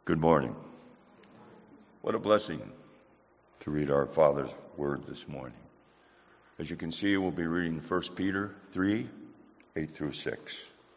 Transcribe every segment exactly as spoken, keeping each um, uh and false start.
Good morning. What a blessing to read our Father's Word this morning. As you can see, we'll be reading First Peter three, eight through six.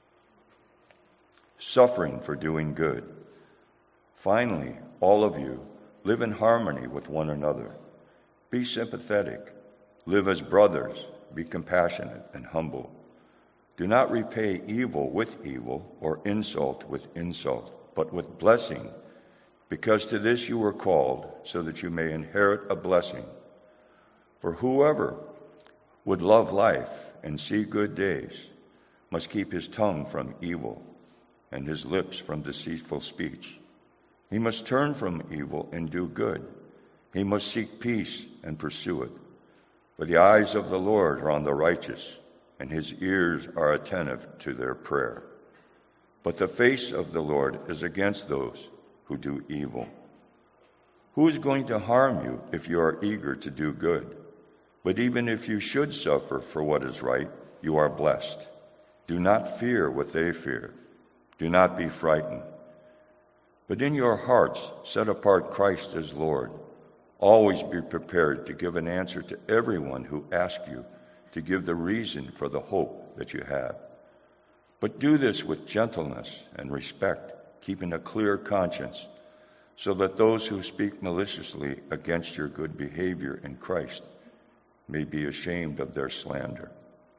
Suffering for doing good. Finally, all of you, live in harmony with one another. Be sympathetic. Live as brothers. Be compassionate and humble. Do not repay evil with evil or insult with insult, but with blessing, because to this you were called, so that you may inherit a blessing. For whoever would love life and see good days must keep his tongue from evil and his lips from deceitful speech. He must turn from evil and do good. He must seek peace and pursue it. For the eyes of the Lord are on the righteous, and his ears are attentive to their prayer. But the face of the Lord is against those who do evil. Who is going to harm you if you are eager to do good? But even if you should suffer for what is right, you are blessed. Do not fear what they fear. Do not be frightened. But in your hearts set apart Christ as Lord. Always be prepared to give an answer to everyone who asks you to give the reason for the hope that you have. But do this with gentleness and respect, keeping a clear conscience, so that those who speak maliciously against your good behavior in Christ may be ashamed of their slander.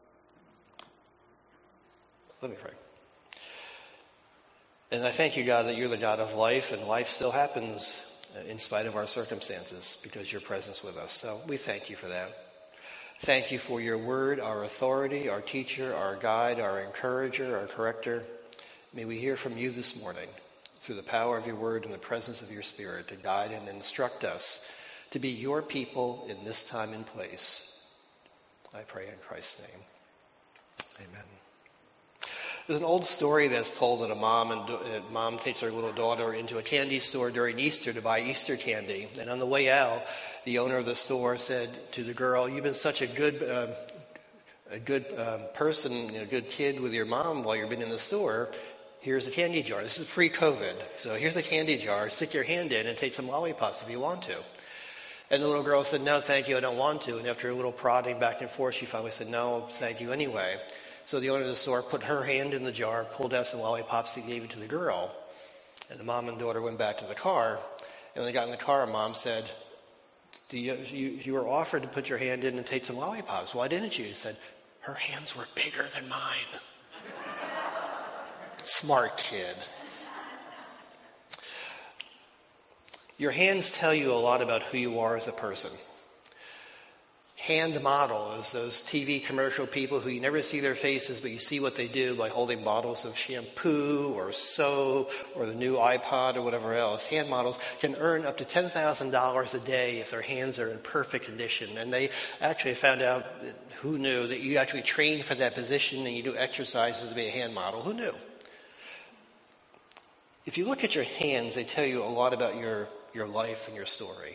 Let me pray. And I thank you, God, that you're the God of life, and life still happens in spite of our circumstances because your presence with us. So we thank you for that. Thank you for your word, our authority, our teacher, our guide, our encourager, our corrector. May we hear from you this morning through the power of your word and the presence of your Spirit to guide and instruct us to be your people in this time and place. I pray in Christ's name. Amen. There's an old story that's told that a mom and uh, mom takes her little daughter into a candy store during Easter to buy Easter candy. And on the way out, the owner of the store said to the girl, "You've been such a good uh, a good um, person, a good kid with your mom while you've been in the store. Here's a candy jar." This is pre-COVID. So here's a candy jar. Stick your hand in and take some lollipops if you want to. And the little girl said, "No, thank you, I don't want to." And after a little prodding back and forth, she finally said, "No, thank you anyway." So the owner of the store put her hand in the jar, pulled out some lollipops, and gave it to the girl. And the mom and daughter went back to the car. And when they got in the car, mom said, Do you, you, you were offered to put your hand in and take some lollipops. Why didn't you? He said, "Her hands were bigger than mine." Smart kid. Your hands tell you a lot about who you are as a person. Hand model is those T V commercial people who you never see their faces, but you see what they do by holding bottles of shampoo or soap or the new iPod or whatever else. Hand models can earn up to ten thousand dollars a day if their hands are in perfect condition. And they actually found out, that, who knew, that you actually train for that position and you do exercises to be a hand model. Who knew? If you look at your hands, they tell you a lot about your, your life and your story.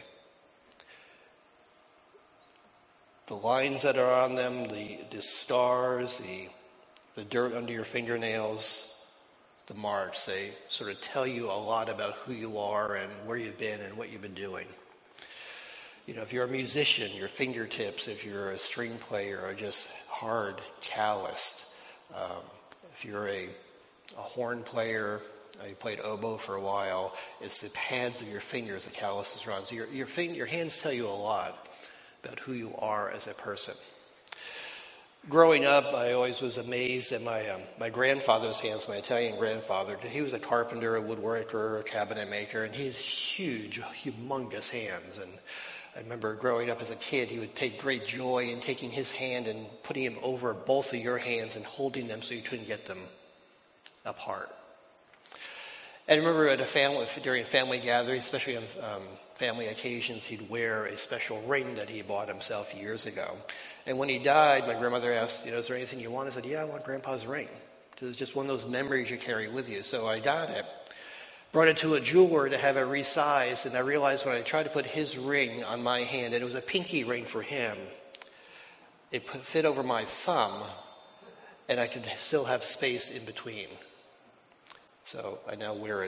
The lines that are on them, the, the scars, the, the dirt under your fingernails, the marks, they sort of tell you a lot about who you are and where you've been and what you've been doing. You know, if you're a musician, your fingertips, if you're a string player, are just hard, calloused. Um, if you're a, a horn player, uh, you played oboe for a while, it's the pads of your fingers, the calluses are on. So your, your, fing- your hands tell you a lot about who you are as a person. Growing up, I always was amazed at my um, my grandfather's hands, my Italian grandfather. He was a carpenter, a woodworker, a cabinet maker, and he had huge, humongous hands. And I remember growing up as a kid, he would take great joy in taking his hand and putting him over both of your hands and holding them so you couldn't get them apart. And I remember at a family, during family gatherings, especially on um, family occasions, he'd wear a special ring that he bought himself years ago. And when he died, my grandmother asked, you know, "Is there anything you want?" I said, "Yeah, I want Grandpa's ring." Because it's just one of those memories you carry with you. So I got it, brought it to a jeweler to have it resized, and I realized when I tried to put his ring on my hand, and it was a pinky ring for him, it fit over my thumb, and I could still have space in between. So I now wear it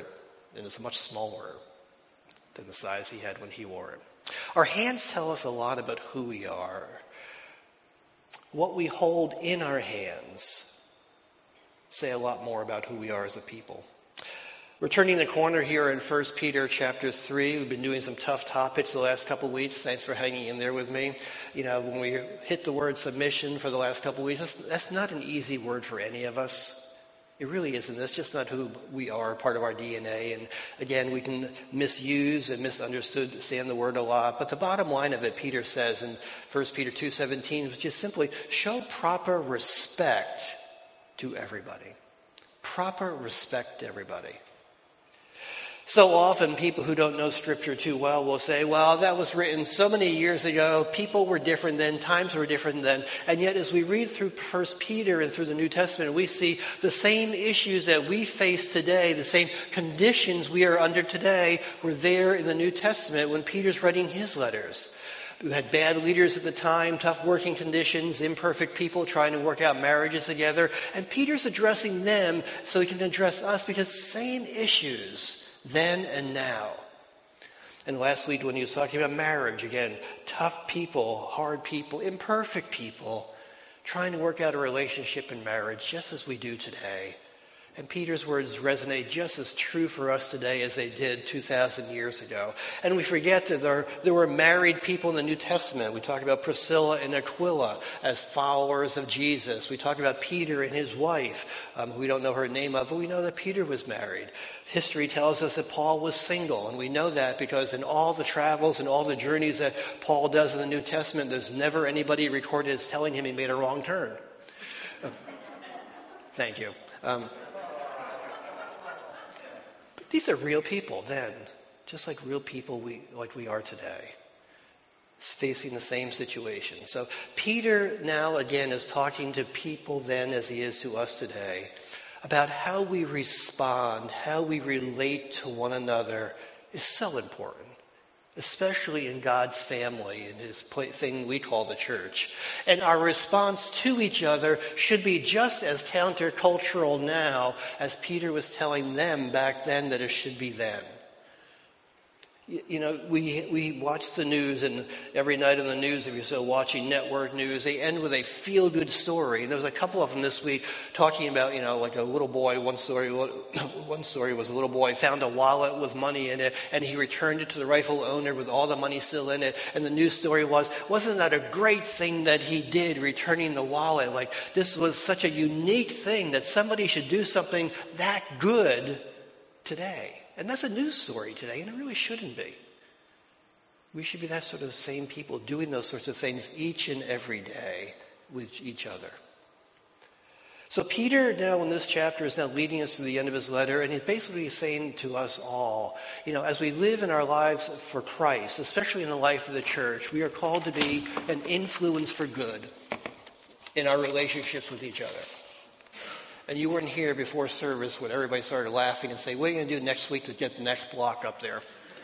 and it's much smaller than the size he had when he wore it. Our hands tell us a lot about who we are. What we hold in our hands say a lot more about who we are as a people. We're turning the corner here in First Peter chapter three. We've been doing some tough topics the last couple of weeks. Thanks for hanging in there with me. You know, when we hit the word submission for the last couple of weeks, that's, that's not an easy word for any of us. It really isn't. That's just not who we are, part of our D N A. And again, we can misuse and misunderstand the word a lot. But the bottom line of it, Peter says in First Peter two seventeen, which is simply show proper respect to everybody. Proper respect to everybody. So often people who don't know Scripture too well will say, well, that was written so many years ago. People were different then. Times were different then. And yet as we read through First Peter and through the New Testament, we see the same issues that we face today, the same conditions we are under today were there in the New Testament when Peter's writing his letters. We had bad leaders at the time, tough working conditions, imperfect people trying to work out marriages together. And Peter's addressing them so he can address us because same issues then and now. And last week when he was talking about marriage, again, tough people, hard people, imperfect people, trying to work out a relationship in marriage just as we do today. And Peter's words resonate just as true for us today as they did two thousand years ago. And we forget that there, there were married people in the New Testament. We talk about Priscilla and Aquila as followers of Jesus. We talk about Peter and his wife, um, who we don't know her name of, but we know that Peter was married. History tells us that Paul was single, and we know that because in all the travels and all the journeys that Paul does in the New Testament, there's never anybody recorded as telling him he made a wrong turn. Uh, thank you. Um, These are real people then, just like real people we like we are today, facing the same situation. So Peter now again is talking to people then as he is to us today about how we respond, how we relate to one another is so important, especially in God's family, in his thing we call the church. And our response to each other should be just as countercultural now as Peter was telling them back then that it should be then. You know, we we watch the news, and every night on the news, if you're still watching network news, they end with a feel-good story. And there was a couple of them this week talking about, you know, like a little boy. One story, one story was a little boy found a wallet with money in it, and he returned it to the rightful owner with all the money still in it. And the news story was, wasn't that a great thing that he did, returning the wallet? Like, this was such a unique thing that somebody should do something that good today. And that's a news story today, and it really shouldn't be. We should be that sort of same people doing those sorts of things each and every day with each other. So Peter now in this chapter is now leading us to the end of his letter, and he's basically saying to us all, you know, as we live in our lives for Christ, especially in the life of the church, we are called to be an influence for good in our relationships with each other. And you weren't here before service when everybody started laughing and saying, what are you going to do next week to get the next block up there?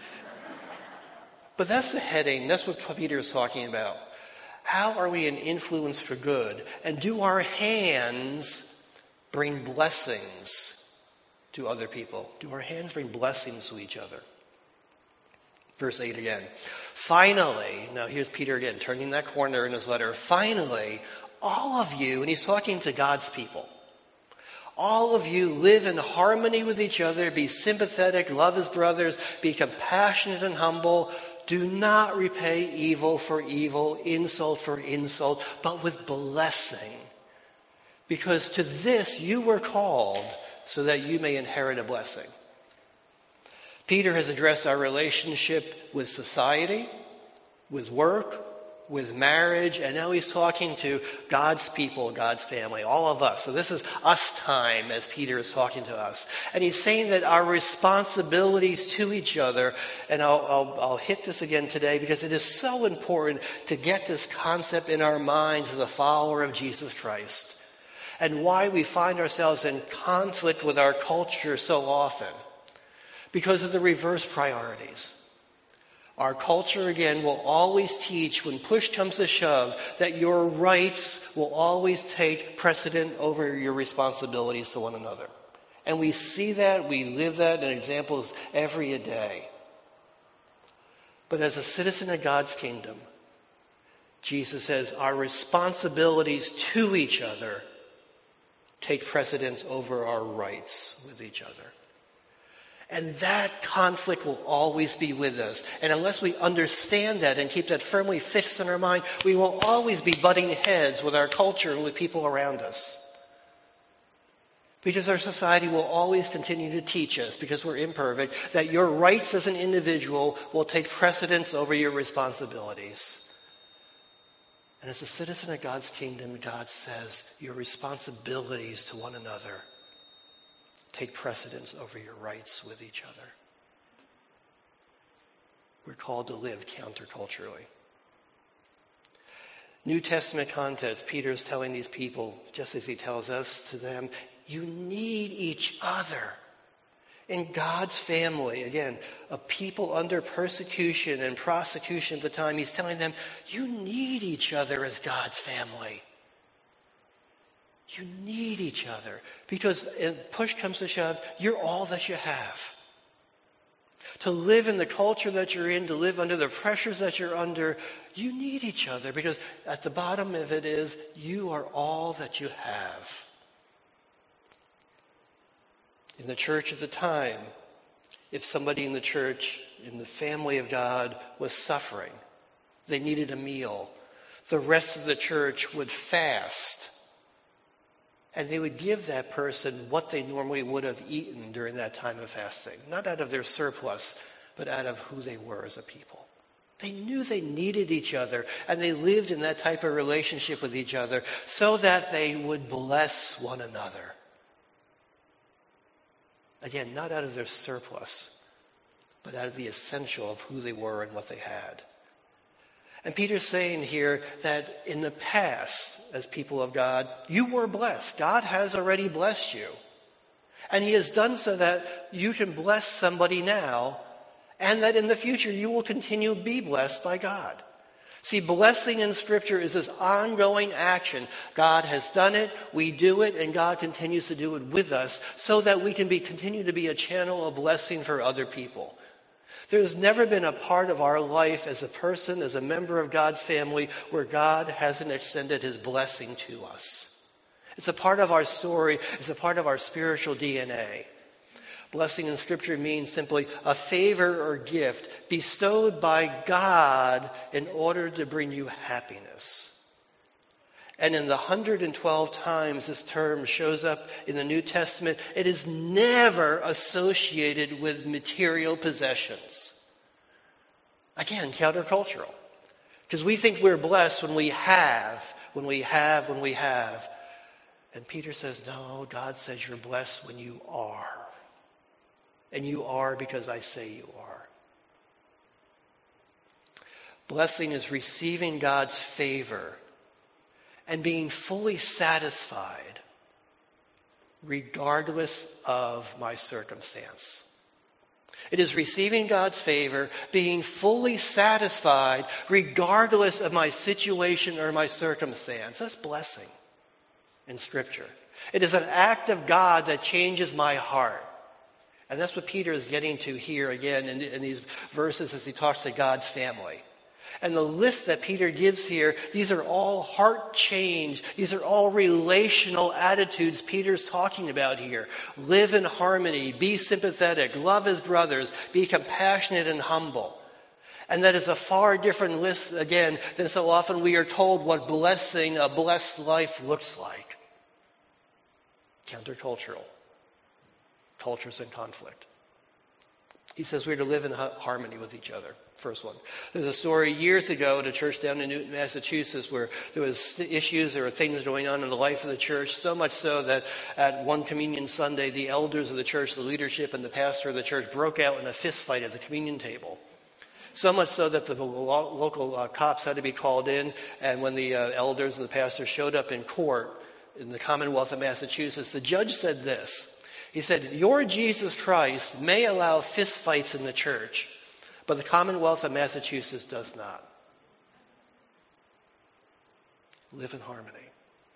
But that's the heading. That's what Peter is talking about. How are we an influence for good? And do our hands bring blessings to other people? Do our hands bring blessings to each other? Verse eight again. Finally, now here's Peter again, turning that corner in his letter. Finally, all of you, and he's talking to God's people, all of you live in harmony with each other, be sympathetic, love as brothers, be compassionate and humble. Do not repay evil for evil, insult for insult, but with blessing. Because to this you were called so that you may inherit a blessing. Peter has addressed our relationship with society, with work, with marriage, and now he's talking to God's people, God's family, all of us. So this is us time as Peter is talking to us. And he's saying that our responsibilities to each other, and I'll, I'll, I'll hit this again today because it is so important to get this concept in our minds as a follower of Jesus Christ, and why we find ourselves in conflict with our culture so often, because of the reverse priorities. Our culture, again, will always teach, when push comes to shove, that your rights will always take precedent over your responsibilities to one another. And we see that, we live that in examples every day. But as a citizen of God's kingdom, Jesus says our responsibilities to each other take precedence over our rights with each other. And that conflict will always be with us. And unless we understand that and keep that firmly fixed in our mind, we will always be butting heads with our culture and with people around us. Because our society will always continue to teach us, because we're imperfect, that your rights as an individual will take precedence over your responsibilities. And as a citizen of God's kingdom, God says your responsibilities to one another take precedence over your rights with each other. We're called to live counterculturally. New Testament context, Peter is telling these people, just as he tells us to them, you need each other. In God's family, again, a people under persecution and prosecution at the time, he's telling them, you need each other as God's family. You need each other. Because if push comes to shove, you're all that you have. To live in the culture that you're in, to live under the pressures that you're under, you need each other. Because at the bottom of it is, you are all that you have. In the church at the time, if somebody in the church, in the family of God, was suffering, they needed a meal, the rest of the church would fast. And they would give that person what they normally would have eaten during that time of fasting. Not out of their surplus, but out of who they were as a people. They knew they needed each other, and they lived in that type of relationship with each other so that they would bless one another. Again, not out of their surplus, but out of the essential of who they were and what they had. And Peter's saying here that in the past, as people of God, you were blessed. God has already blessed you. And he has done so that you can bless somebody now, and that in the future you will continue to be blessed by God. See, blessing in Scripture is this ongoing action. God has done it, we do it, and God continues to do it with us so that we can be continue to be a channel of blessing for other people. There's never been a part of our life as a person, as a member of God's family, where God hasn't extended his blessing to us. It's a part of our story. It's a part of our spiritual D N A. Blessing in Scripture means simply a favor or gift bestowed by God in order to bring you happiness. And in the one hundred twelve times this term shows up in the New Testament, it is never associated with material possessions. Again, countercultural. Because we think we're blessed when we have, when we have, when we have. And Peter says, no, God says you're blessed when you are. And you are because I say you are. Blessing is receiving God's favor and being fully satisfied regardless of my circumstance. It is receiving God's favor, being fully satisfied regardless of my situation or my circumstance. That's blessing in Scripture. It is an act of God that changes my heart. And that's what Peter is getting to here again in, in these verses as he talks to God's family. And the list that Peter gives here, these are all heart change. These are all relational attitudes Peter's talking about here. Live in harmony, be sympathetic, love his brothers, be compassionate and humble. And that is a far different list, again, than so often we are told what blessing, a blessed life looks like. Countercultural. Cultures in conflict. He says we're to live in harmony with each other. First one. There's a story years ago at a church down in Newton, Massachusetts, where there was issues, there were things going on in the life of the church, so much so that at one communion Sunday, the elders of the church, the leadership, and the pastor of the church broke out in a fist fight at the communion table. So much so that the lo- local uh, cops had to be called in, and when the uh, elders and the pastor showed up in court in the Commonwealth of Massachusetts, the judge said this. He said, your Jesus Christ may allow fistfights in the church, but the Commonwealth of Massachusetts does not. Live in harmony.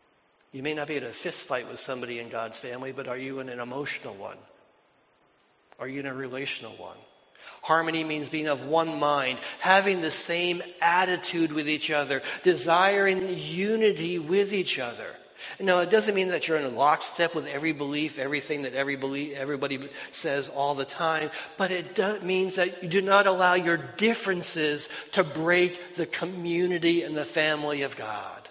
You may not be in a fist fight with somebody in God's family, but are you in an emotional one? Are you in a relational one? Harmony means being of one mind, having the same attitude with each other, desiring unity with each other. Now, it doesn't mean that you're in lockstep with every belief, everything that every belief, everybody says all the time, but it does, means that you do not allow your differences to break the community and the family of God.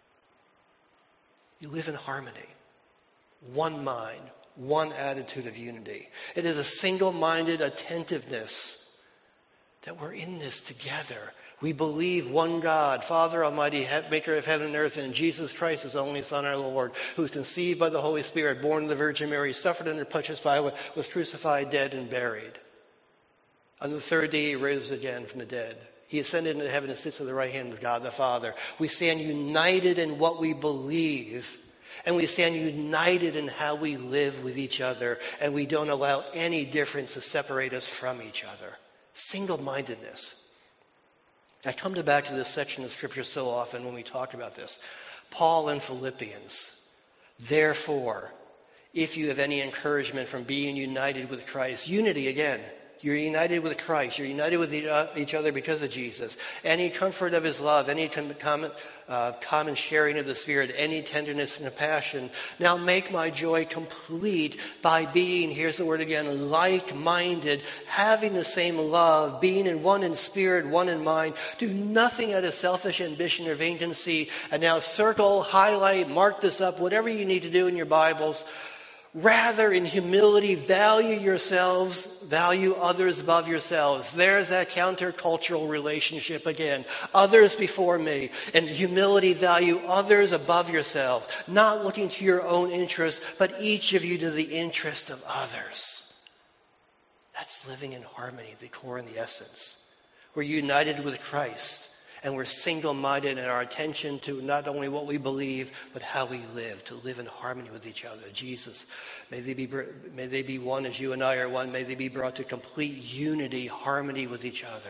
You live in harmony, one mind, one attitude of unity. It is a single-minded attentiveness that we're in this together. We believe one God, Father Almighty, maker of heaven and earth, and Jesus Christ, his only Son, our Lord, who was conceived by the Holy Spirit, born of the Virgin Mary, suffered under Pontius Pilate, was crucified, dead, and buried. On the third day, he rose again from the dead. He ascended into heaven and sits at the right hand of God the Father. We stand united in what we believe, and we stand united in how we live with each other, and we don't allow any difference to separate us from each other. Single-mindedness. I come to back to this section of Scripture so often when we talk about this. Paul in Philippians. Therefore, if you have any encouragement from being united with Christ, unity again. You're united with Christ. You're united with each other because of Jesus. Any comfort of his love, any common, uh, common sharing of the Spirit, any tenderness and compassion. Now make my joy complete by being, here's the word again, like-minded, having the same love, being in one in spirit, one in mind. Do nothing out of selfish ambition or vain conceit. And now circle, highlight, mark this up, whatever you need to do in your Bibles. Rather, in humility, value yourselves, value others above yourselves. There's that countercultural relationship again. Others before me. And humility, value others above yourselves. Not looking to your own interests, but each of you to the interest of others. That's living in harmony, the core and the essence. We're united with Christ. And we're single-minded in our attention to not only what we believe, but how we live, to live in harmony with each other. Jesus, may they be, may they be one as you and I are one. May they be brought to complete unity, harmony with each other.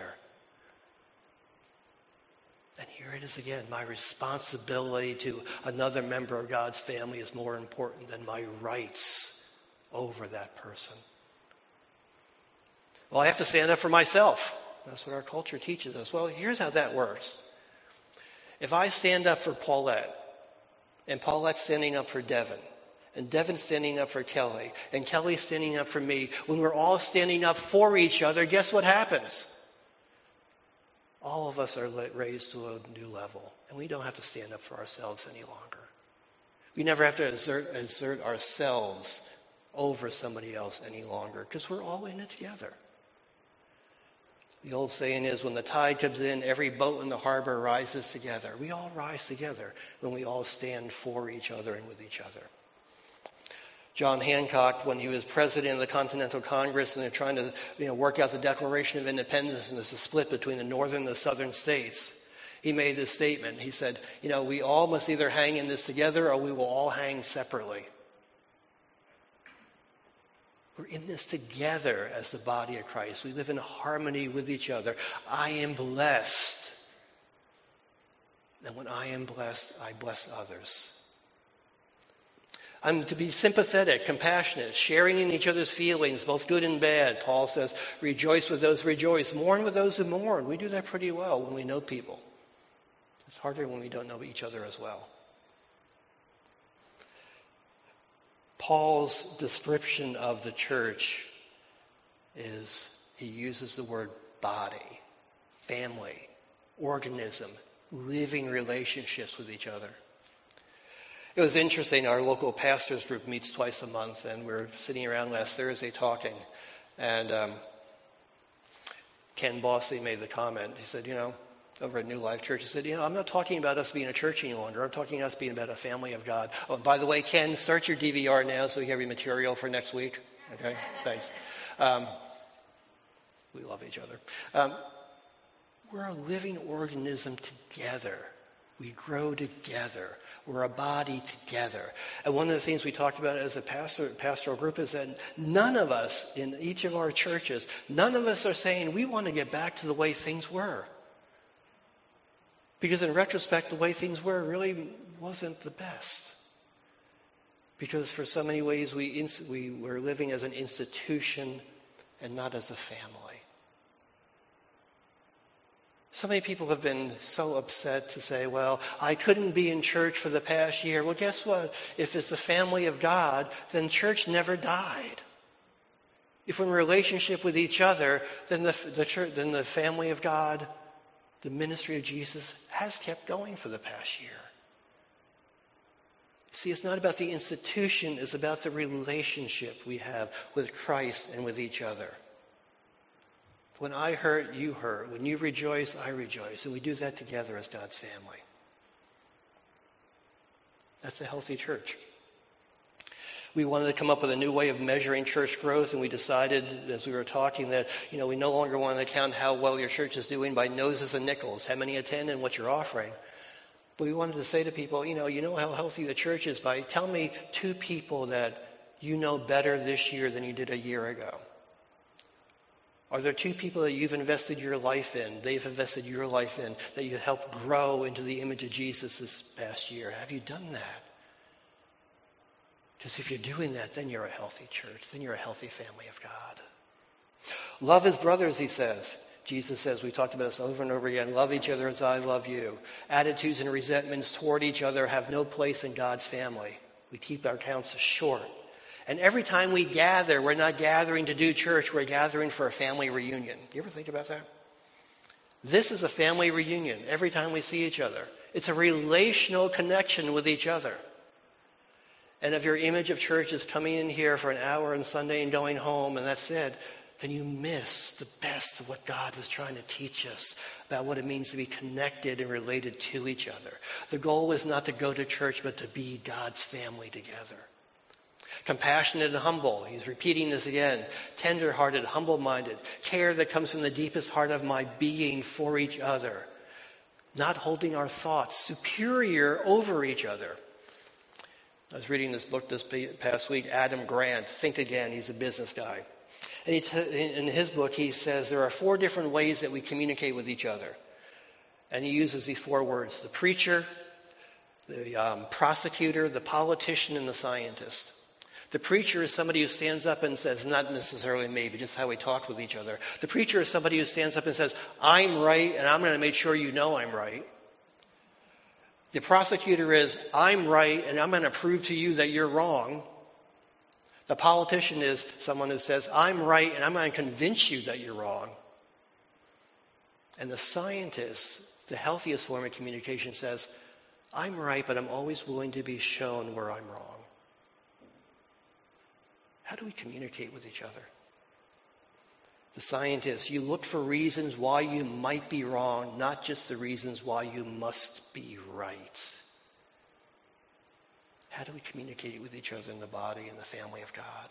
And here it is again. My responsibility to another member of God's family is more important than my rights over that person. Well, I have to stand up for myself. That's what our culture teaches us. Well, here's how that works. If I stand up for Paulette, and Paulette's standing up for Devin, and Devin's standing up for Kelly, and Kelly's standing up for me, when we're all standing up for each other, guess what happens? All of us are raised to a new level, and we don't have to stand up for ourselves any longer. We never have to exert, exert ourselves over somebody else any longer, because we're all in it together. The old saying is, when the tide comes in, every boat in the harbor rises together. We all rise together when we all stand for each other and with each other. John Hancock, when he was president of the Continental Congress and they're trying to you know, work out the Declaration of Independence and there's a split between the northern and the southern states, he made this statement. He said, you know, we all must either hang in this together or we will all hang separately. We're in this together as the body of Christ. We live in harmony with each other. I am blessed. And when I am blessed, I bless others. I'm to be sympathetic, compassionate, sharing in each other's feelings, both good and bad. Paul says, rejoice with those who rejoice, mourn with those who mourn. We do that pretty well when we know people. It's harder when we don't know each other as well. Paul's description of the church is, he uses the word body, family, organism, living relationships with each other. It was interesting, our local pastors group meets twice a month, and we were sitting around last Thursday talking, and um, Ken Bossy made the comment. He said, you know, over at New Life Church, he said, you know, I'm not talking about us being a church any longer. I'm talking about us being about a family of God. Oh, and by the way, Ken, search your D V R now so you have your material for next week. Okay, thanks. Um, we love each other. Um, we're a living organism together. We grow together. We're a body together. And one of the things we talked about as a pastor, pastoral group is that none of us in each of our churches, none of us are saying we want to get back to the way things were. Because in retrospect, the way things were really wasn't the best. Because for so many ways we, ins- we we're living as an institution and not as a family. So many people have been so upset to say, well, I couldn't be in church for the past year. Well, guess what? If it's the family of God, then church never died. If we're in relationship with each other, then the, the church, then the family of God, the ministry of Jesus has kept going for the past year. See, it's not about the institution, it's about the relationship we have with Christ and with each other. When I hurt, you hurt. When you rejoice, I rejoice. And we do that together as God's family. That's a healthy church. We wanted to come up with a new way of measuring church growth, and we decided as we were talking that, you know, we no longer want to count how well your church is doing by noses and nickels, how many attend and what you're offering. But we wanted to say to people, you know, you know how healthy the church is by tell me two people that you know better this year than you did a year ago. Are there two people that you've invested your life in, they've invested your life in, that you helped grow into the image of Jesus this past year? Have you done that? Because if you're doing that, then you're a healthy church. Then you're a healthy family of God. Love his brothers, he says. Jesus says, we talked about this over and over again, love each other as I love you. Attitudes and resentments toward each other have no place in God's family. We keep our counts short. And every time we gather, we're not gathering to do church, we're gathering for a family reunion. You ever think about that? This is a family reunion every time we see each other. It's a relational connection with each other. And if your image of church is coming in here for an hour on Sunday and going home and that's it, then you miss the best of what God is trying to teach us about what it means to be connected and related to each other. The goal is not to go to church, but to be God's family together. Compassionate and humble. He's repeating this again. Tender-hearted, humble-minded. Care that comes from the deepest heart of my being for each other. Not holding our thoughts superior over each other. I was reading this book this past week, Adam Grant, Think Again. He's a business guy. And he t- in his book, he says there are four different ways that we communicate with each other. And he uses these four words. The preacher, the um, prosecutor, the politician, and the scientist. The preacher is somebody who stands up and says, not necessarily me, but just how we talk with each other. The preacher is somebody who stands up and says, I'm right, and I'm going to make sure you know I'm right. The prosecutor is, I'm right, and I'm going to prove to you that you're wrong. The politician is someone who says, I'm right, and I'm going to convince you that you're wrong. And the scientist, the healthiest form of communication, says, I'm right, but I'm always willing to be shown where I'm wrong. How do we communicate with each other? The scientist, you look for reasons why you might be wrong, not just the reasons why you must be right. How do we communicate with each other in the body and the family of God?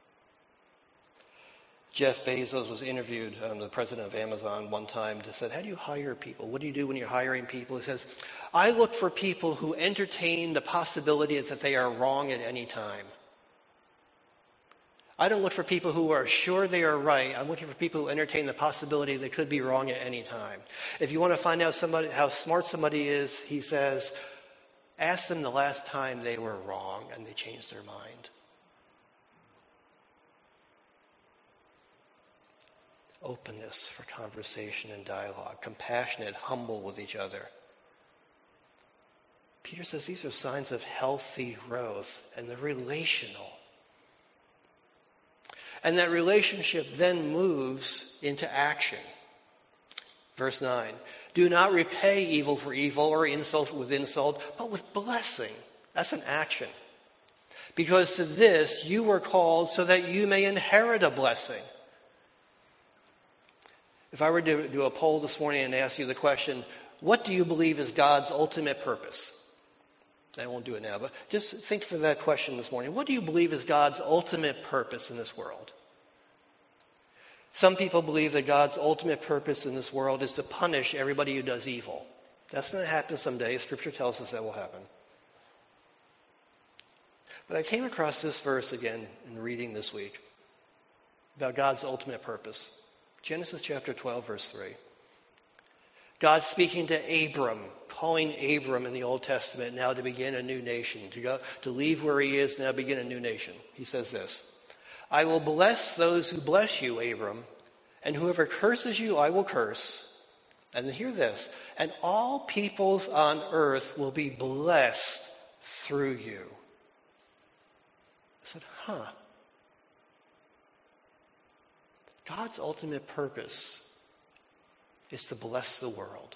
Jeff Bezos was interviewed, um, the president of Amazon, one time. They said, how do you hire people? What do you do when you're hiring people? He says, I look for people who entertain the possibility that they are wrong at any time. I don't look for people who are sure they are right. I'm looking for people who entertain the possibility they could be wrong at any time. If you want to find out somebody how smart somebody is, he says, ask them the last time they were wrong and they changed their mind. Openness for conversation and dialogue. Compassionate, humble with each other. Peter says these are signs of healthy growth and the relational. And that relationship then moves into action. Verse nine, do not repay evil for evil or insult with insult, but with blessing. That's an action. Because to this you were called so that you may inherit a blessing. If I were to do a poll this morning and ask you the question, what do you believe is God's ultimate purpose? I won't do it now, but just think for that question this morning. What do you believe is God's ultimate purpose in this world? Some people believe that God's ultimate purpose in this world is to punish everybody who does evil. That's going to happen someday. Scripture tells us that will happen. But I came across this verse again in reading this week about God's ultimate purpose. Genesis chapter twelve, verse three. God speaking to Abram, calling Abram in the Old Testament now to begin a new nation, to go, to leave where he is, now begin a new nation. He says this, I will bless those who bless you, Abram, and whoever curses you, I will curse. And hear this, and all peoples on earth will be blessed through you. I said, huh. God's ultimate purpose is to bless the world.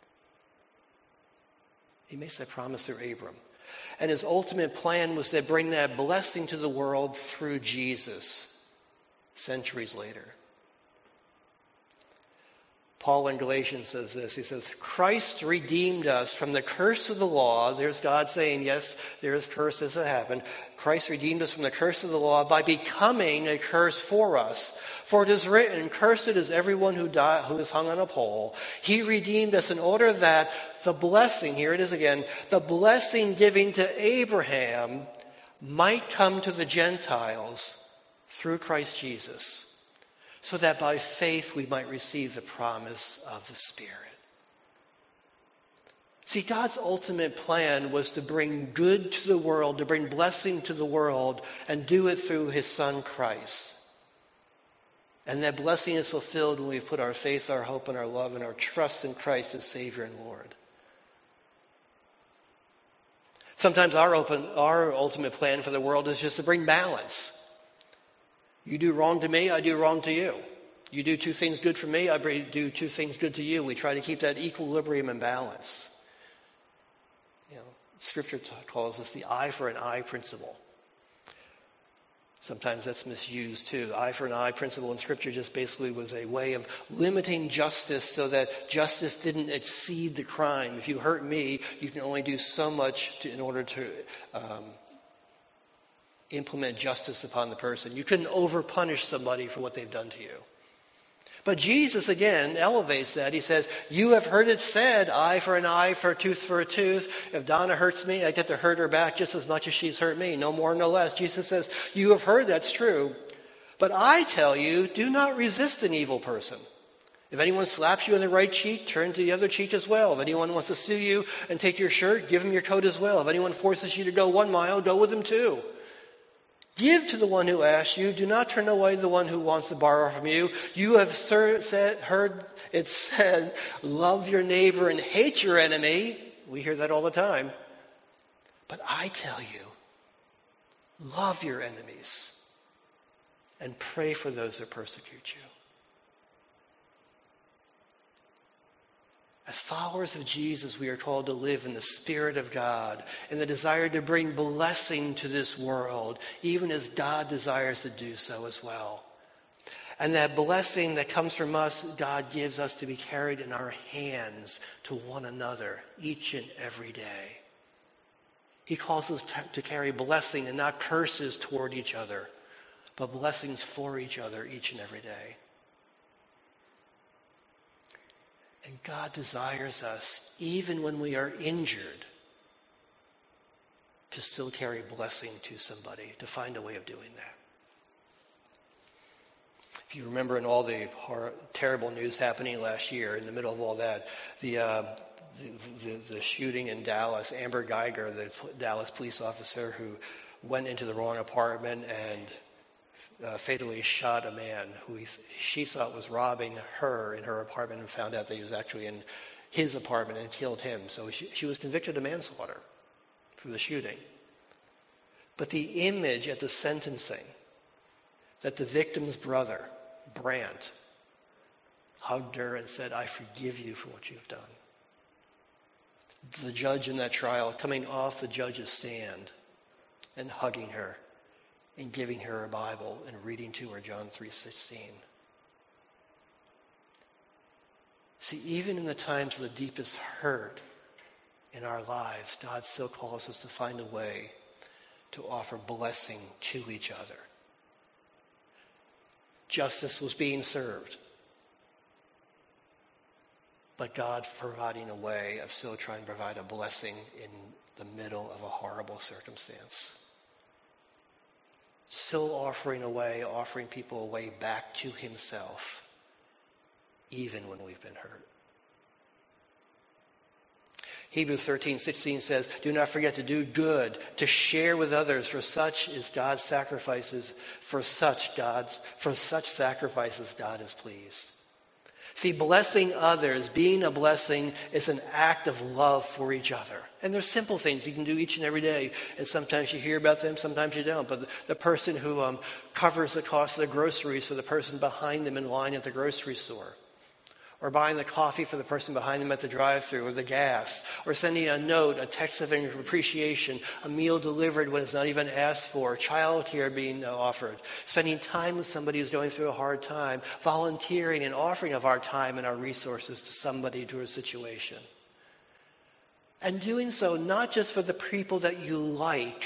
He makes that promise through Abram. And his ultimate plan was to bring that blessing to the world through Jesus centuries later. Paul in Galatians says this. He says, Christ redeemed us from the curse of the law. There's God saying, yes, there is curses that happen. Christ redeemed us from the curse of the law by becoming a curse for us. For it is written, cursed is everyone who, die, who is hung on a pole. He redeemed us in order that the blessing, here it is again, the blessing given to Abraham might come to the Gentiles through Christ Jesus, so that by faith we might receive the promise of the Spirit. See, God's ultimate plan was to bring good to the world, to bring blessing to the world, and do it through his Son, Christ. And that blessing is fulfilled when we put our faith, our hope, and our love, and our trust in Christ as Savior and Lord. Sometimes our, open, our ultimate plan for the world is just to bring balance. You do wrong to me, I do wrong to you. You do two things good for me, I do two things good to you. We try to keep that equilibrium and balance. You know, Scripture calls this the eye for an eye principle. Sometimes that's misused too. The eye for an eye principle in Scripture just basically was a way of limiting justice so that justice didn't exceed the crime. If you hurt me, you can only do so much to, in order to um, implement justice upon the person. You couldn't over-punish somebody for what they've done to you. But Jesus, again, elevates that. He says, you have heard it said, eye for an eye, for a tooth for a tooth. If Donna hurts me, I get to hurt her back just as much as she's hurt me. No more, no less. Jesus says, you have heard that's true. But I tell you, do not resist an evil person. If anyone slaps you on the right cheek, turn to the other cheek as well. If anyone wants to sue you and take your shirt, give him your coat as well. If anyone forces you to go one mile, go with him too. Give to the one who asks you. Do not turn away the one who wants to borrow from you. You have said, heard it said, love your neighbor and hate your enemy. We hear that all the time. But I tell you, love your enemies and pray for those who persecute you. As followers of Jesus, we are called to live in the Spirit of God, in the desire to bring blessing to this world, even as God desires to do so as well. And that blessing that comes from us, God gives us to be carried in our hands to one another each and every day. He calls us to carry blessing and not curses toward each other, but blessings for each other each and every day. And God desires us, even when we are injured, to still carry blessing to somebody, to find a way of doing that. If you remember in all the horror, terrible news happening last year, in the middle of all that, the, uh, the, the, the shooting in Dallas, Amber Geiger, the Dallas police officer who went into the wrong apartment and Uh, fatally shot a man who he, she thought was robbing her in her apartment and found out that he was actually in his apartment and killed him. So she, she was convicted of manslaughter for the shooting. But the image at the sentencing that the victim's brother, Brandt, hugged her and said, I forgive you for what you've done. The judge in that trial coming off the judge's stand and hugging her and giving her a Bible and reading to her John three sixteen. See, even in the times of the deepest hurt in our lives, God still calls us to find a way to offer blessing to each other. Justice was being served, but God providing a way of still trying to provide a blessing in the middle of a horrible circumstance. Still offering a way, offering people a way back to himself, even when we've been hurt. Hebrews thirteen sixteen says, do not forget to do good, to share with others, for such is God's sacrifices, for such God's, for such sacrifices God is pleased. See, blessing others, being a blessing, is an act of love for each other. And there's simple things you can do each and every day. And sometimes you hear about them, sometimes you don't. But the, the person who um, covers the cost of the groceries for the person behind them in line at the grocery store. Or buying the coffee for the person behind them at the drive-thru, or the gas. Or sending a note, a text of appreciation, a meal delivered when it's not even asked for, child care being offered. Spending time with somebody who's going through a hard time. Volunteering and offering of our time and our resources to somebody, to a situation. And doing so not just for the people that you like,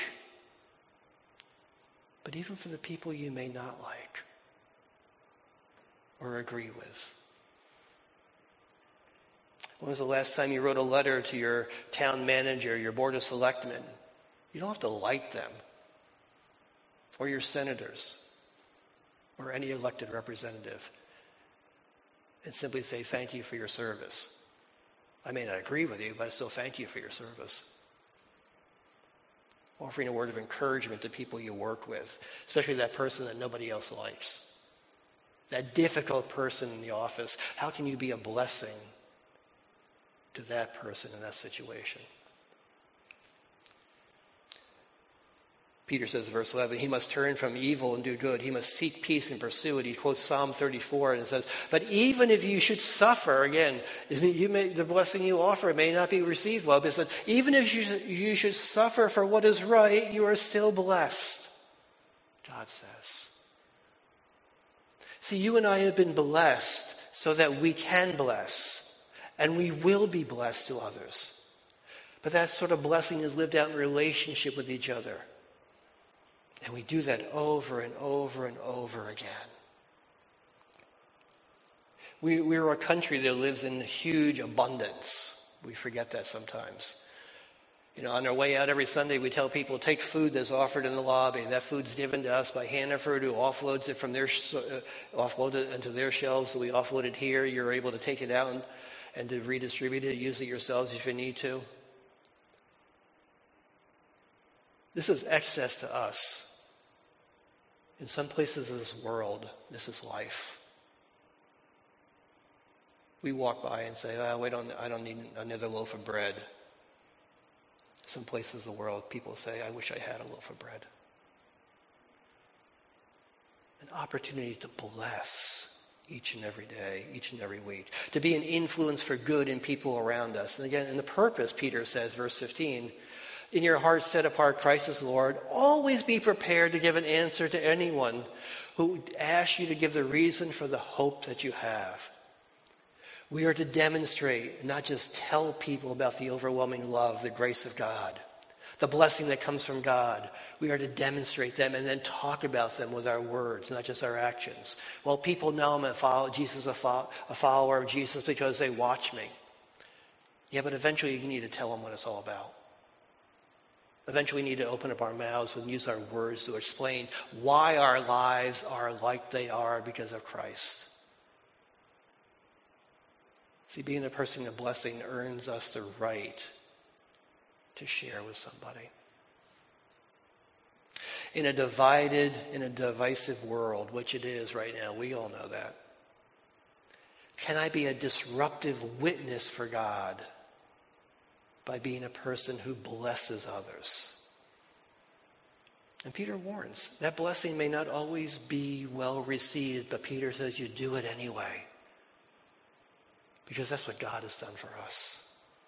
but even for the people you may not like or agree with. When was the last time you wrote a letter to your town manager, your board of selectmen? You don't have to like them, or your senators, or any elected representative, and simply say thank you for your service. I may not agree with you, but I still thank you for your service. Offering a word of encouragement to people you work with, especially that person that nobody else likes. That difficult person in the office. How can you be a blessing to that person in that situation? Peter says, verse eleven, he must turn from evil and do good. He must seek peace and pursue it. He quotes Psalm thirty-four and it says, but even if you should suffer, again, you may, the blessing you offer may not be received well, but it says, even if you should, you should suffer for what is right, you are still blessed, God says. See, you and I have been blessed so that we can bless. And we will be blessed to others. But that sort of blessing is lived out in relationship with each other. And we do that over and over and over again. We, we're a country that lives in huge abundance. We forget that sometimes. You know, on our way out every Sunday, we tell people, take food that's offered in the lobby. That food's given to us by Hannaford, who offloads it from their, uh, offload it into their shelves. So we offload it here. You're able to take it out and, and to redistribute it, use it yourselves if you need to. This is excess to us. In some places of this world, this is life. We walk by and say, oh, we don't, I don't need another loaf of bread. Some places of the world, people say, I wish I had a loaf of bread. An opportunity to bless each and every day, each and every week. To be an influence for good in people around us. And again, in the purpose, Peter says, verse fifteen, in your heart set apart Christ as Lord, always be prepared to give an answer to anyone who asks you to give the reason for the hope that you have. We are to demonstrate, not just tell people about the overwhelming love, the grace of God, the blessing that comes from God. We are to demonstrate them and then talk about them with our words, not just our actions. Well, people know I'm a follower, Jesus, a, fo- a follower of Jesus because they watch me. Yeah, but eventually you need to tell them what it's all about. Eventually we need to open up our mouths and use our words to explain why our lives are like they are because of Christ. See, being a person of blessing earns us the right to share with somebody. In a divided, in a divisive world, which it is right now, we all know that. Can I be a disruptive witness for God by being a person who blesses others? And Peter warns, that blessing may not always be well received, but Peter says you do it anyway. Because that's what God has done for us.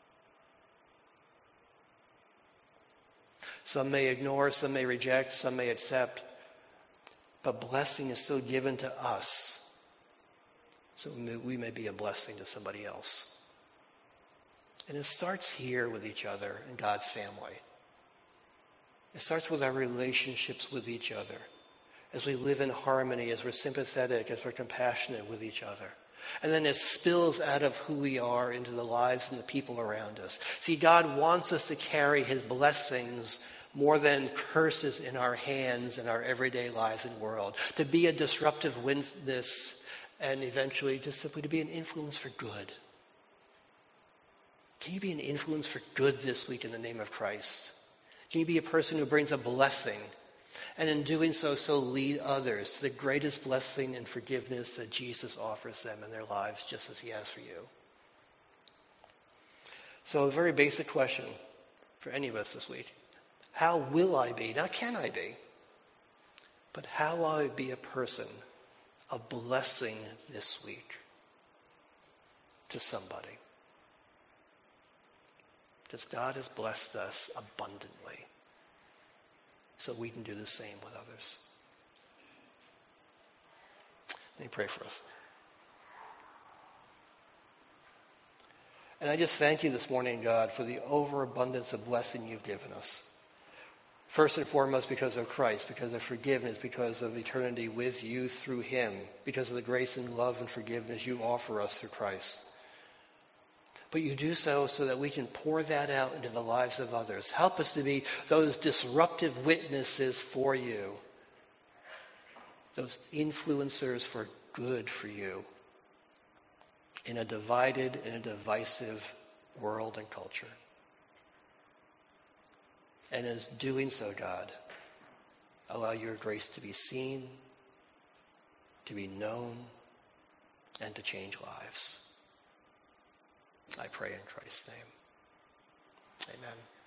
Some may ignore, some may reject, some may accept, but blessing is still given to us, so we may be a blessing to somebody else. And it starts here with each other in God's family. It starts with our relationships with each other, as we live in harmony, as we're sympathetic, as we're compassionate with each other. And then it spills out of who we are into the lives and the people around us. See, God wants us to carry his blessings more than curses in our hands in our everyday lives and world. To be a disruptive witness and eventually just simply to be an influence for good. Can you be an influence for good this week in the name of Christ? Can you be a person who brings a blessing, and in doing so, so lead others to the greatest blessing and forgiveness that Jesus offers them in their lives, just as he has for you? So a very basic question for any of us this week. How will I be? Not can I be, but how will I be a person of blessing this week to somebody? Because God has blessed us abundantly, so we can do the same with others. Let me pray for us. And I just thank you this morning, God, for the overabundance of blessing you've given us. First and foremost, because of Christ, because of forgiveness, because of eternity with you through him, because of the grace and love and forgiveness you offer us through Christ. But you do so so that we can pour that out into the lives of others. Help us to be those disruptive witnesses for you, those influencers for good for you in a divided and a divisive world and culture. And as doing so, God, allow your grace to be seen, to be known, and to change lives. I pray in Christ's name. Amen.